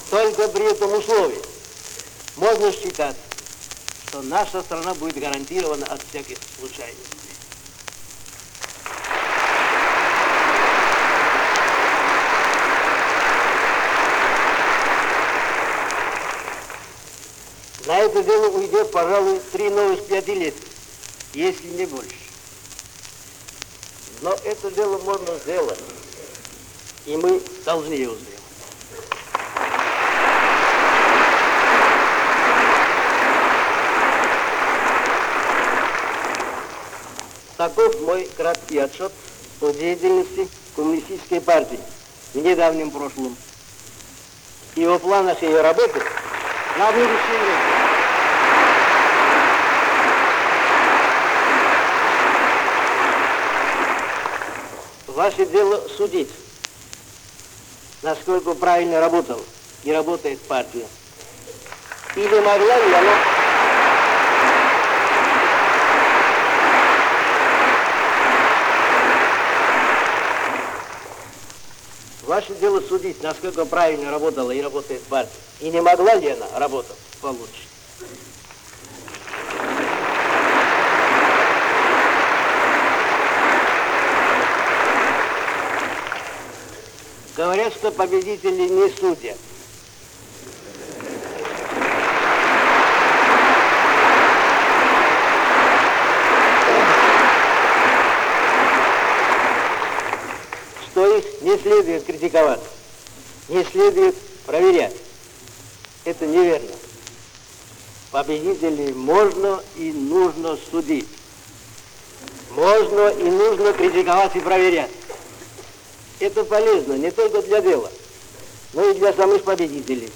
Только при этом условии можно считать, что наша страна будет гарантирована от всяких случайностей. На это дело уйдет, пожалуй, 3 новых 5 лет, если не больше. Но это дело можно сделать, и мы должны его сделать. Таков мой краткий отчет о деятельности Коммунистической партии в недавнем прошлом и о планах ее работы на будущее время. Ваше дело судить, насколько правильно работала и работает партия. Или могла ли она... Ваше дело судить, насколько правильно работала и работает партия. И не могла ли она работать получше. Говорят, что победители не судят. Что их не следует критиковать, не следует проверять. Это неверно. Победителей можно и нужно судить. Можно и нужно критиковать и проверять. Это полезно не только для дела, но и для самих победителей.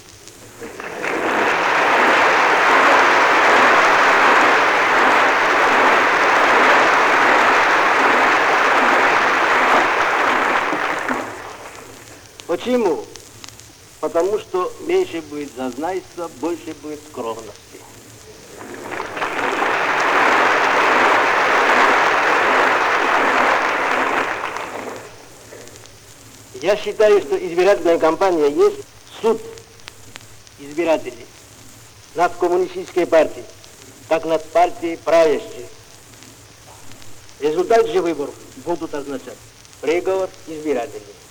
Почему? Потому что меньше будет зазнайства, больше будет скромности. Я считаю, что избирательная кампания есть суд избирателей над коммунистической партией, как над партией правящей. Результат же выборов будут означать приговор избирателей.